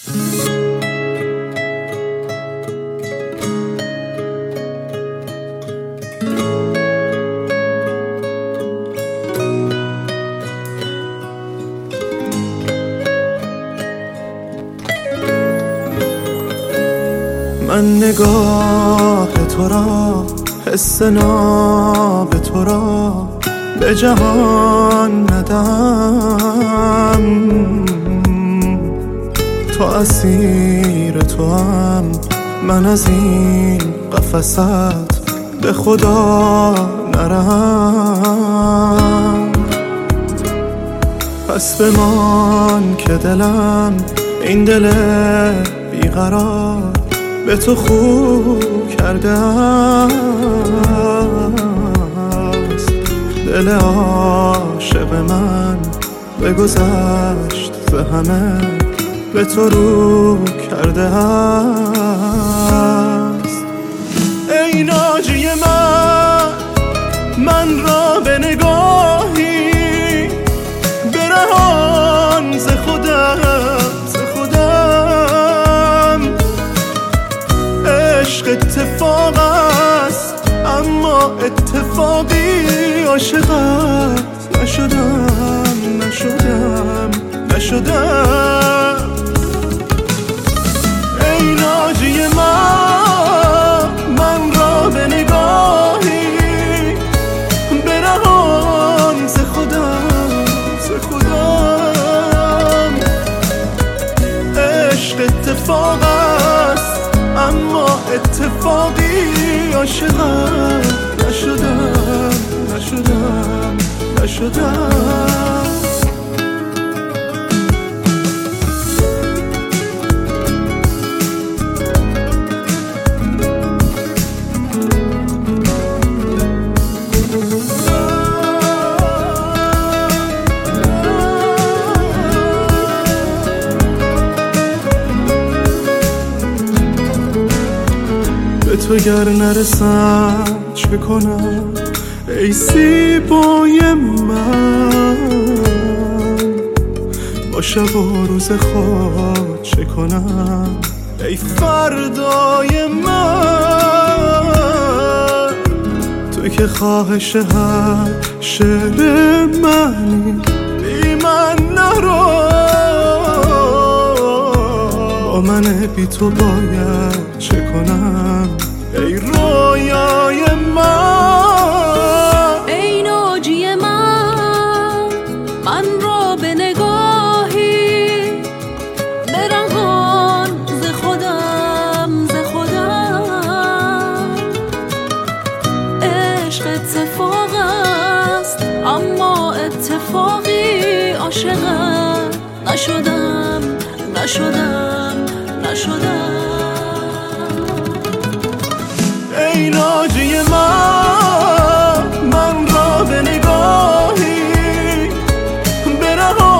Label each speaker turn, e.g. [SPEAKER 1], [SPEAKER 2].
[SPEAKER 1] من نگاه تو را، حس ناب تو را به جهان ندم. تو اسیر تو هم، من از این قفست به خدا نرم. پس بمان که دلم، این دل بیقرار به تو خوب کرده است. دل عاشق من بگذشت ز همه، به تو رو کرده است. ای ناجی من را به نگاهی برهان ز خودم. عشق اتفاق است اما اتفاقی عاشقت نشدم. ای ناجی من را به نگاهی برهان ز خودم. عشق اتفاق است اما اتفاقی عاشقت نشدم. به تو گر نرسم چه کنم ای زیبای من؟ با شب و روز خود چه کنم ای فردای من؟ تو که خواهش هر شعر منی، بی من نرو. با من بی تو باید چه کنم ای رویای من؟
[SPEAKER 2] ای ناجی من را به نگاهی برهان ز خودم. عشق اتفاق است اما اتفاقی عاشقت نشدم.
[SPEAKER 1] ای ناجی